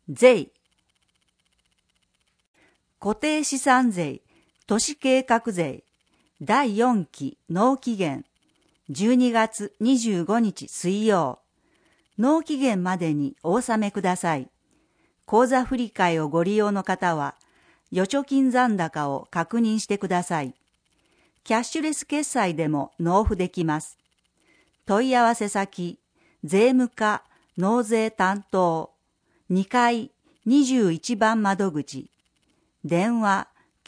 税、固定資産税、都市計画税、第4期納期限、12月25日水曜、納期限までにお納めください。口座振替をご利用の方は、預貯金残高を確認してください。キャッシュレス決済でも納付できます。問い合わせ先、税務課納税担当、2階21番窓口、電話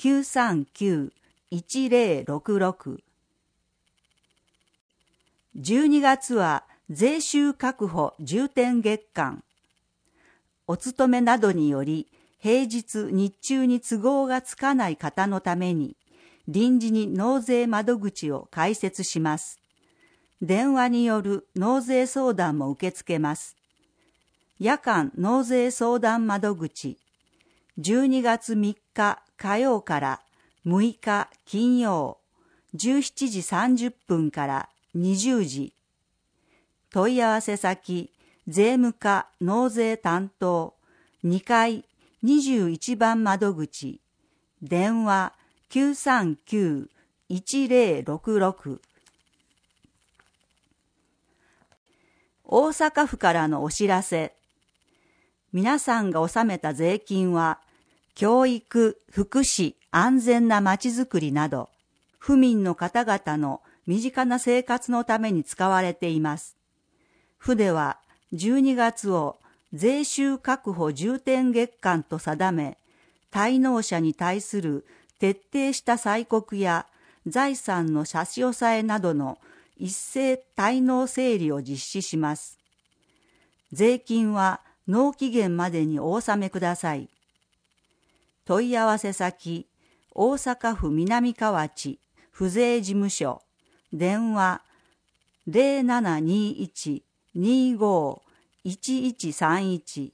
939-1066。12月は税収確保重点月間。お勤めなどにより平日日中に都合がつかない方のために臨時に納税窓口を開設します。電話による納税相談も受け付けます。夜間納税相談窓口、12月3日火曜から6日金曜、17時30分から20時。問い合わせ先、税務課納税担当、2階21番窓口、電話939-1066。大阪府からのお知らせ。皆さんが納めた税金は、教育、福祉、安全なまちづくりなど、府民の方々の身近な生活のために使われています。府では12月を税収確保重点月間と定め、滞納者に対する徹底した催告や財産の差し押さえなどの一斉滞納整理を実施します。税金は納期限までにお納めください。問い合わせ先、大阪府南河内府税事務所、電話0721-25-1131。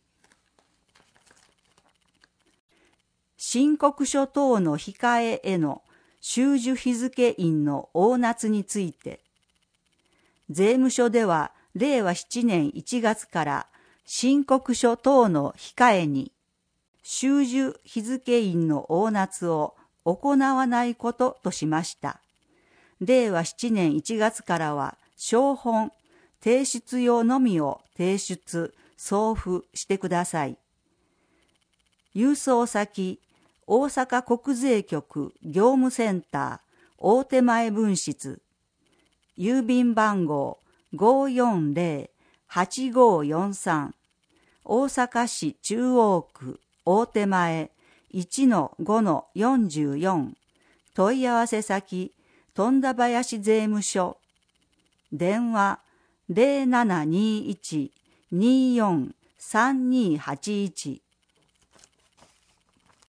申告書等の控えへの収受日付印の押捺について、税務署では令和7年1月から申告書等の控えに収受日付印の押捺を行わないこととしました。令和7年1月からは証本、提出用のみを提出、送付してください。郵送先、大阪国税局業務センター大手前分室、郵便番号540-8543、大阪市中央区大手前 1-5-44。問い合わせ先、富田林税務署、電話0721-24-3281。